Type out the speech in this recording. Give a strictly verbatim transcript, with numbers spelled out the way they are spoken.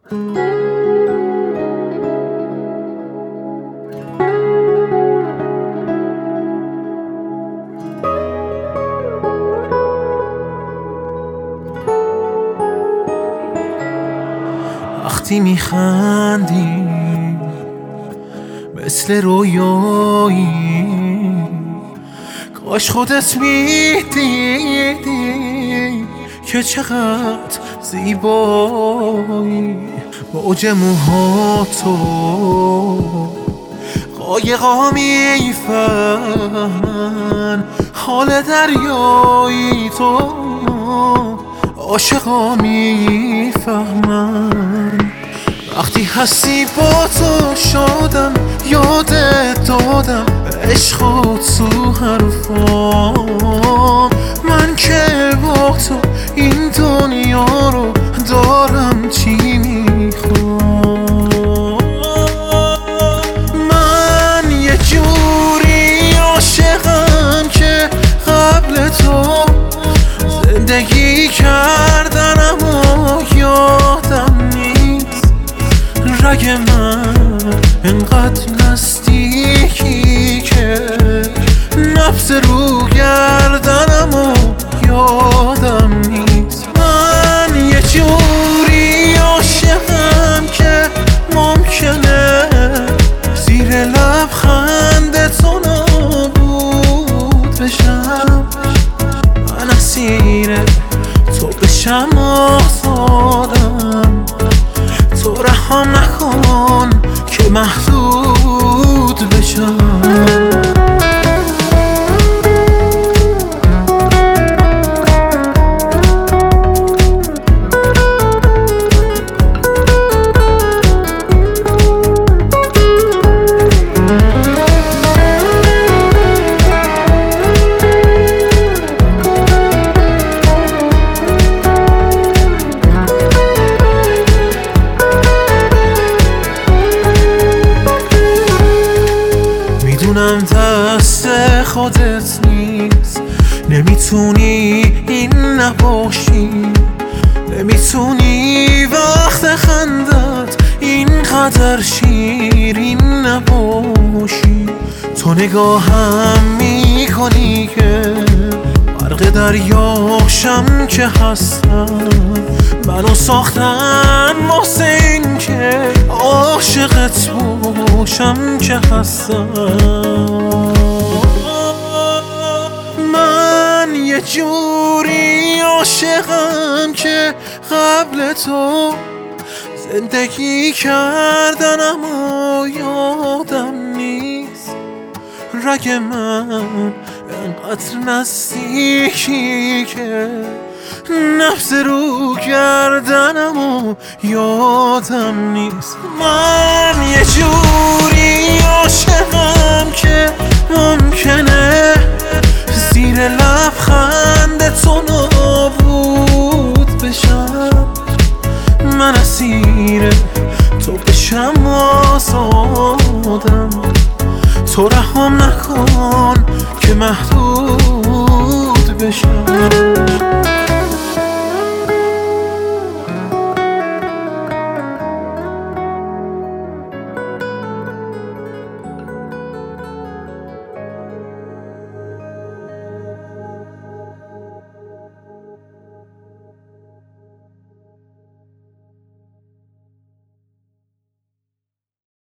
وقتی میخندی مثل رویایی، کاش خودت میدیدی که چقدر زیبایی. موج موهاتو قایقا میفهمن، حال دریایی تو عاشقا میفهمن. وقتی هستی با تو شدم، یادت دادم عشق تو حرفام. من که با تو این دنیا رو دارم چی میخوام. من یه جوری عاشقم که قبل تو زندگی کردن اما یادم نیست. رگ من انقدر نزدیکی که نفس رو گردنم و یادم نیست. من یه جوری عاشقم که ممکنه زیر لبخند تو نابود بشم. من اسیر تو بشم آزادم، تو رحم نکن که محدود بشم. میدونم دست خودت نیست، نمیتونی این نباشی، نمیتونی وقت خندت اینقدر شیرین نباشی. تو نگاهم میکنی که غرق دریاشم که هستم. منو ساختن واسه این که عاشقت باشم که هستم. من یه جوری عاشقم که قبل تو زندگی کردن اما یادم نیست. رگ من انقدر نزدیکی که نفس رو گردنم و یادم نیست. من یه جوری عاشقم که ممکنه زیر لبخند تو نابود بشم. من اسیر تو بشم آزادم، تو رحم نکن که محدود بشم.